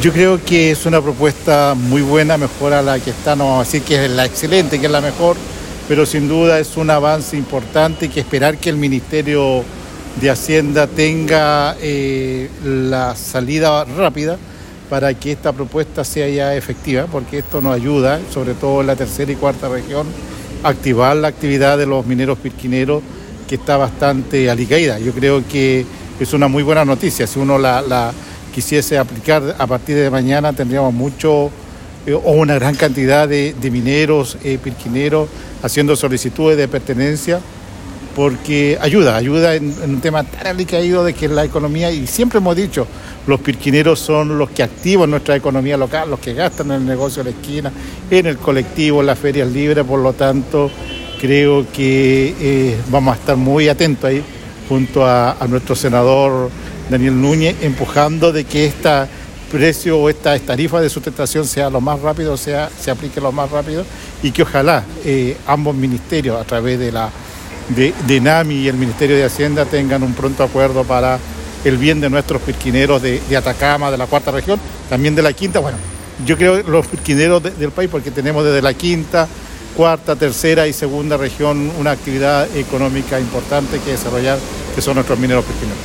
Yo creo que es una propuesta muy buena, mejor a la que está, no vamos a decir que es la excelente, que es la mejor, pero sin duda es un avance importante y que esperar que el Ministerio de Hacienda tenga la salida rápida para que esta propuesta sea ya efectiva, porque esto nos ayuda, sobre todo en la tercera y cuarta región, a activar la actividad de los mineros pirquineros, que está bastante alicaída. Yo creo que es una muy buena noticia. Si uno la quisiese aplicar a partir de mañana, tendríamos mucho o una gran cantidad de mineros pirquineros haciendo solicitudes de pertenencia, porque ayuda en un tema tan alicaído de que la economía, y siempre hemos dicho, los pirquineros son los que activan nuestra economía local, los que gastan en el negocio de la esquina, en el colectivo, en las ferias libres. Por lo tanto, creo que vamos a estar muy atentos ahí junto a nuestro senador Daniel Núñez, empujando de que este precio o esta tarifa de sustentación sea lo más rápido, se aplique lo más rápido, y que ojalá ambos ministerios, a través de NAMI y el Ministerio de Hacienda, tengan un pronto acuerdo para el bien de nuestros pirquineros de Atacama, de la cuarta región, también de la quinta. Bueno, yo creo los pirquineros del país, porque tenemos desde la quinta, cuarta, tercera y segunda región una actividad económica importante que desarrollar, que son nuestros mineros pirquineros.